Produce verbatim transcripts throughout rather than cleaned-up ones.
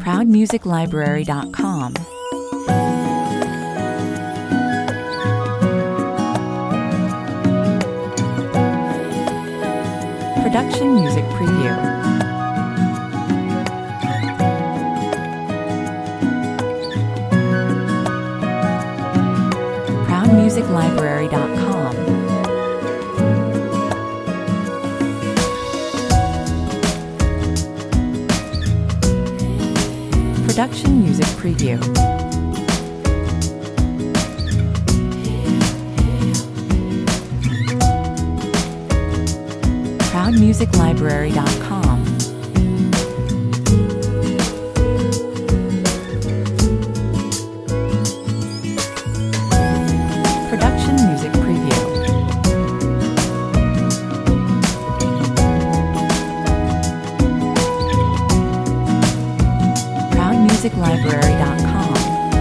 proud music library dot com. Production Music Preview. proud music library dot com. Production Music Preview. proud music library dot com. Production Music Preview. proud music library dot com.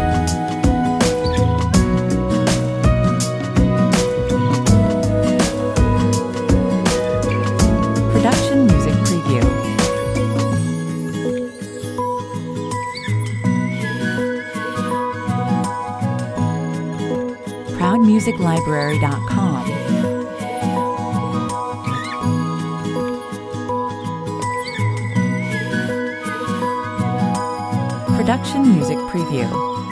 Production Music Preview. proud music library dot com. Production Music Preview.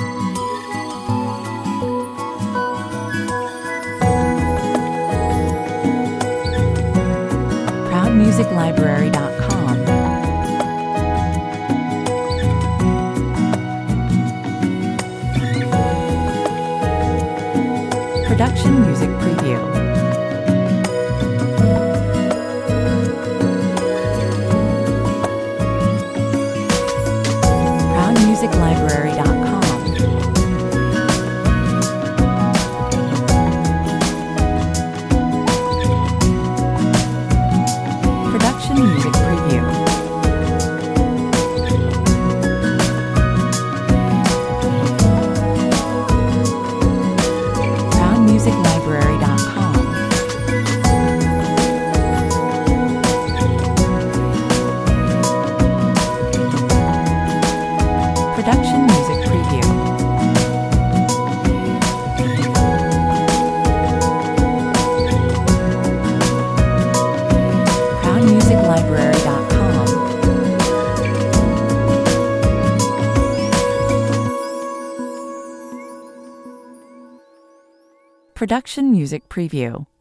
proud music library dot com. Production Music Preview. proud music library dot com. Production Music Preview. proud music library dot com. Production Music Preview. proud music library dot com. Production Music Preview.